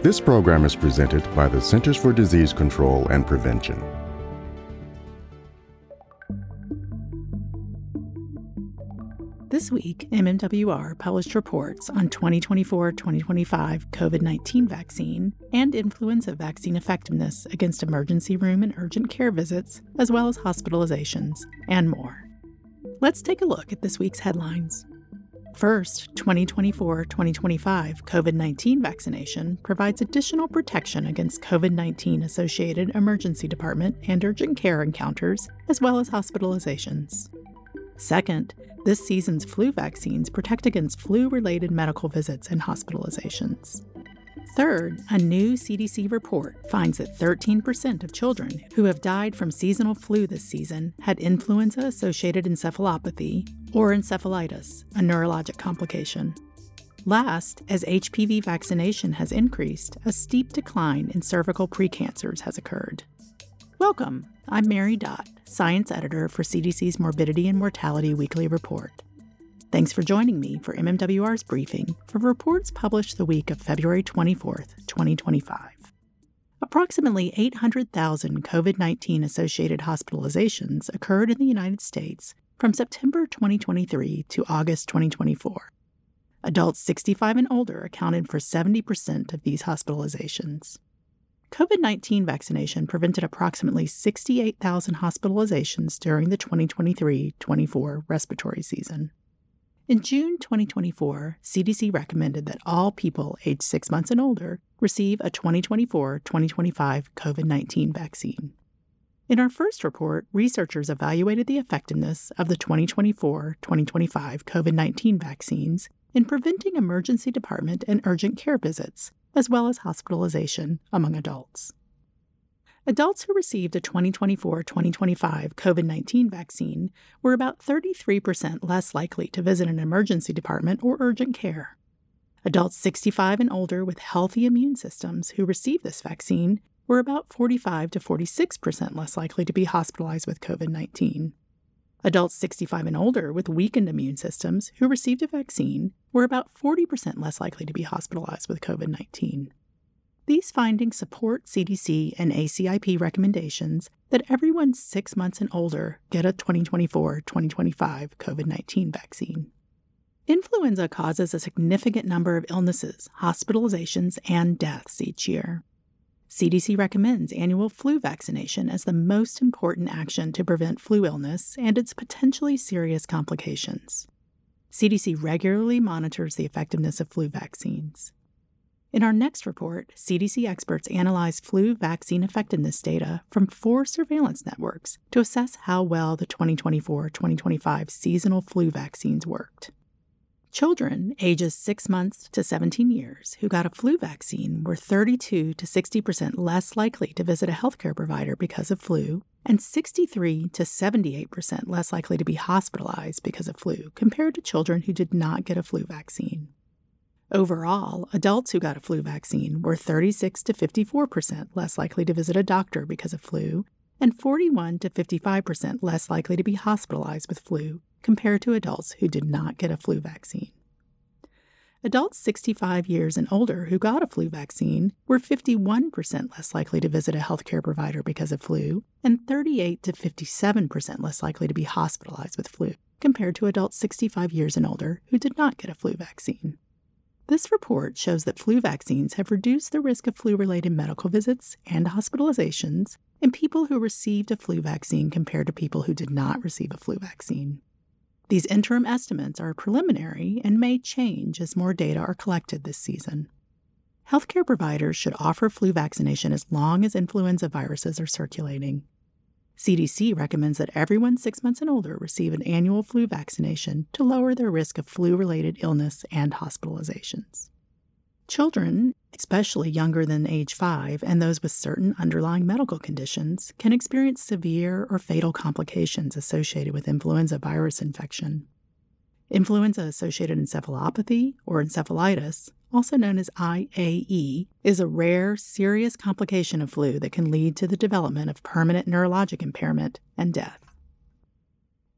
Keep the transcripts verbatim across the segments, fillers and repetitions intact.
This program is presented by the Centers for Disease Control and Prevention. This week, M M W R published reports on twenty twenty-four twenty twenty-five COVID nineteen vaccine and influenza vaccine effectiveness against emergency room and urgent care visits, as well as hospitalizations, and more. Let's take a look at this week's headlines. First, twenty twenty-four twenty twenty-five COVID nineteen vaccination provides additional protection against COVID nineteen associated emergency department and urgent care encounters, as well as hospitalizations. Second, this season's flu vaccines protect against flu-related medical visits and hospitalizations. Third, a new C D C report finds that thirteen percent of children who have died from seasonal flu this season had influenza-associated encephalopathy or encephalitis, a neurologic complication. Last, as H P V vaccination has increased, a steep decline in cervical precancers has occurred. Welcome, I'm Mary Dott, Science Editor for C D C's Morbidity and Mortality Weekly Report. Thanks for joining me for M M W R's briefing for reports published the week of February twenty-fourth, twenty twenty-five. Approximately eight hundred thousand COVID nineteen associated hospitalizations occurred in the United States from September twenty twenty-three to August twenty twenty-four. Adults sixty-five and older accounted for seventy percent of these hospitalizations. COVID nineteen vaccination prevented approximately sixty-eight thousand hospitalizations during the twenty twenty-three twenty-four respiratory season. In June twenty twenty-four, C D C recommended that all people aged six months and older receive a twenty twenty-four twenty twenty-five COVID nineteen vaccine. In our first report, researchers evaluated the effectiveness of the twenty twenty-four twenty twenty-five COVID nineteen vaccines in preventing emergency department and urgent care visits, as well as hospitalization among adults. Adults who received a twenty twenty-four twenty twenty-five COVID nineteen vaccine were about thirty-three percent less likely to visit an emergency department or urgent care. Adults sixty-five and older with healthy immune systems who received this vaccine were about forty-five to forty-six percent less likely to be hospitalized with COVID nineteen. Adults sixty-five and older with weakened immune systems who received a vaccine were about forty percent less likely to be hospitalized with COVID nineteen. These findings support C D C and A C I P recommendations that everyone six months and older get a twenty twenty-four twenty twenty-five COVID nineteen vaccine. Influenza causes a significant number of illnesses, hospitalizations, and deaths each year. C D C recommends annual flu vaccination as the most important action to prevent flu illness and its potentially serious complications. C D C regularly monitors the effectiveness of flu vaccines. In our next report, C D C experts analyzed flu vaccine effectiveness data from four surveillance networks to assess how well the twenty twenty-four twenty twenty-five seasonal flu vaccines worked. Children ages six months to seventeen years who got a flu vaccine were thirty-two to sixty percent less likely to visit a healthcare provider because of flu, and sixty-three to seventy-eight percent less likely to be hospitalized because of flu compared to children who did not get a flu vaccine. Overall, adults who got a flu vaccine were thirty-six to fifty-four percent less likely to visit a doctor because of flu, and forty-one to fifty-five percent less likely to be hospitalized with flu compared to adults who did not get a flu vaccine. Adults sixty-five years and older who got a flu vaccine were fifty-one percent less likely to visit a healthcare provider because of flu, and thirty-eight to fifty-seven percent less likely to be hospitalized with flu compared to adults sixty-five years and older who did not get a flu vaccine. This report shows that flu vaccines have reduced the risk of flu-related medical visits and hospitalizations in people who received a flu vaccine compared to people who did not receive a flu vaccine. These interim estimates are preliminary and may change as more data are collected this season. Healthcare providers should offer flu vaccination as long as influenza viruses are circulating. C D C recommends that everyone six months and older receive an annual flu vaccination to lower their risk of flu-related illness and hospitalizations. Children, especially younger than age five and those with certain underlying medical conditions, can experience severe or fatal complications associated with influenza virus infection. Influenza-associated encephalopathy, or encephalitis, also known as I A E, is a rare, serious complication of flu that can lead to the development of permanent neurologic impairment and death.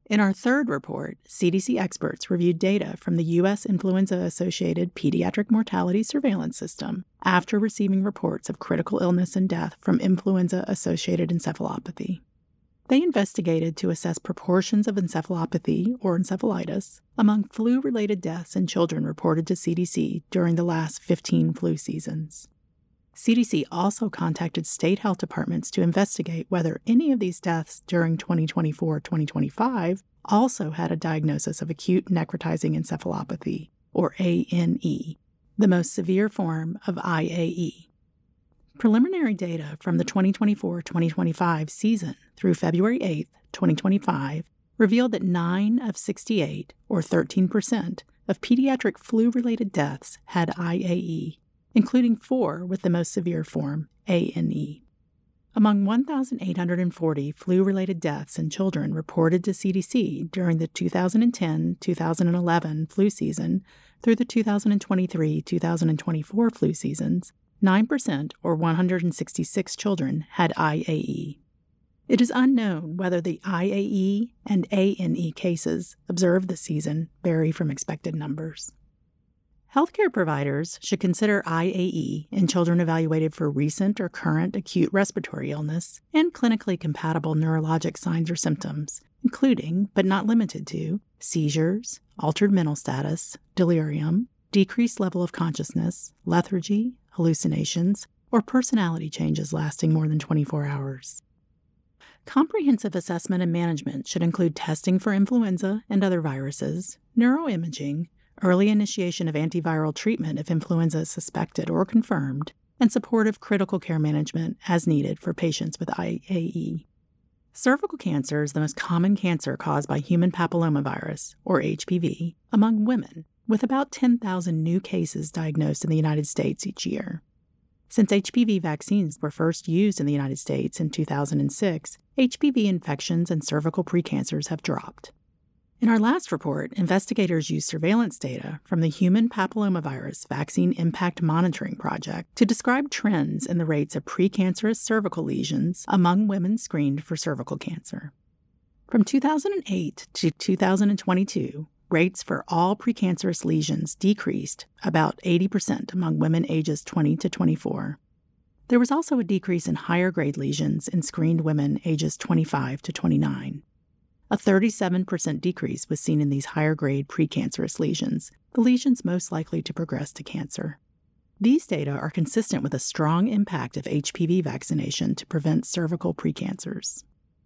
In our third report, C D C experts reviewed data from the U S Influenza-Associated Pediatric Mortality Surveillance System after receiving reports of critical illness and death from influenza-associated encephalopathy. They investigated to assess proportions of encephalopathy or encephalitis among flu-related deaths in children reported to C D C during the last fifteen flu seasons. C D C also contacted state health departments to investigate whether any of these deaths during twenty twenty-four twenty twenty-five also had a diagnosis of acute necrotizing encephalopathy, or A N E, the most severe form of I A E. Preliminary data from the twenty twenty-four twenty twenty-five season through February eighth, twenty twenty-five, revealed that nine of sixty-eight, or thirteen percent, of pediatric flu-related deaths had I A E, including four with the most severe form, A N E. Among one thousand eight hundred forty flu-related deaths in children reported to C D C during the two thousand ten to two thousand eleven flu season through the two thousand twenty-three to two thousand twenty-four flu seasons, nine percent, or one hundred sixty-six children, had I A E. It is unknown whether the I A E and A N E cases observed this season vary from expected numbers. Healthcare providers should consider I A E in children evaluated for recent or current acute respiratory illness and clinically compatible neurologic signs or symptoms, including, but not limited to, seizures, altered mental status, delirium, decreased level of consciousness, lethargy, hallucinations, or personality changes lasting more than twenty-four hours. Comprehensive assessment and management should include testing for influenza and other viruses, neuroimaging, early initiation of antiviral treatment if influenza is suspected or confirmed, and supportive critical care management as needed for patients with I A E. Cervical cancer is the most common cancer caused by human papillomavirus, or H P V, among women, with about ten thousand new cases diagnosed in the United States each year. Since H P V vaccines were first used in the United States in two thousand six, H P V infections and cervical precancers have dropped. In our last report, investigators used surveillance data from the Human Papillomavirus Vaccine Impact Monitoring Project to describe trends in the rates of precancerous cervical lesions among women screened for cervical cancer. From two thousand eight to two thousand twenty-two, rates for all precancerous lesions decreased about eighty percent among women ages twenty to twenty-four. There was also a decrease in higher-grade lesions in screened women ages twenty-five to twenty-nine. A thirty-seven percent decrease was seen in these higher-grade precancerous lesions, the lesions most likely to progress to cancer. These data are consistent with a strong impact of H P V vaccination to prevent cervical precancers.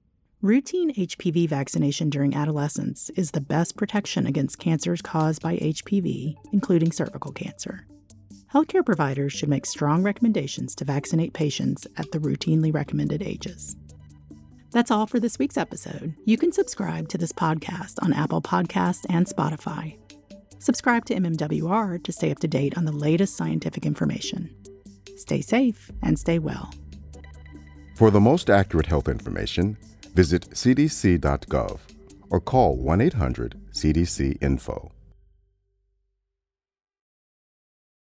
Routine H P V vaccination during adolescence is the best protection against cancers caused by H P V, including cervical cancer. Healthcare providers should make strong recommendations to vaccinate patients at the routinely recommended ages. That's all for this week's episode. You can subscribe to this podcast on Apple Podcasts and Spotify. Subscribe to M M W R to stay up to date on the latest scientific information. Stay safe and stay well. For the most accurate health information, visit c d c dot gov or call one eight hundred C D C info.